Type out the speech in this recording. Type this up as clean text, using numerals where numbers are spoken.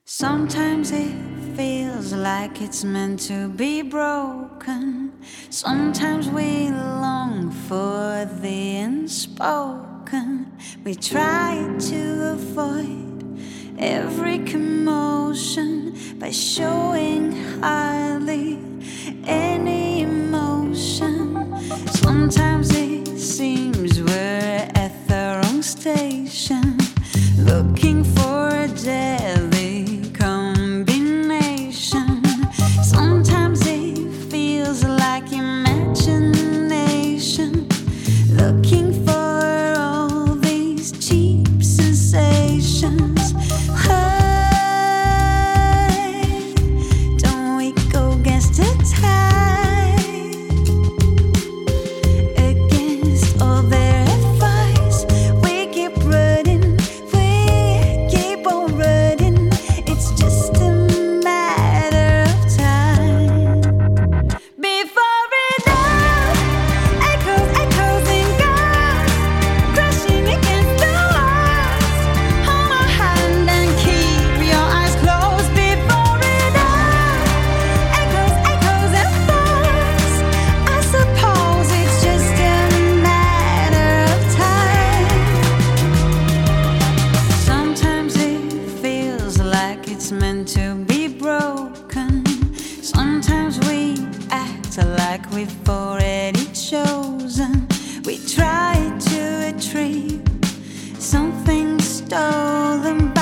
Sometimes it feels like it's meant to be broken. Sometimes we long for the unspoken. We try to avoid every commotion by showing hardly any emotion. Sometimes it seems we're at the wrong station, looking for a deadly combination. Sometimes it feels like imagination, looking for all these cheap sensations. Hey, don't we go against the tide, against all their advice? We keep running, we keep on running. It's just a matter of time before it all echoes and goes, crashing against the walls. Hold my hand and keep your eyes closed before it all echoes and falls. I suppose it's just a matter of time. Sometimes it feels like it's meant to be broken. Sometimes we act like we've already chosen. We try to retrieve something stolen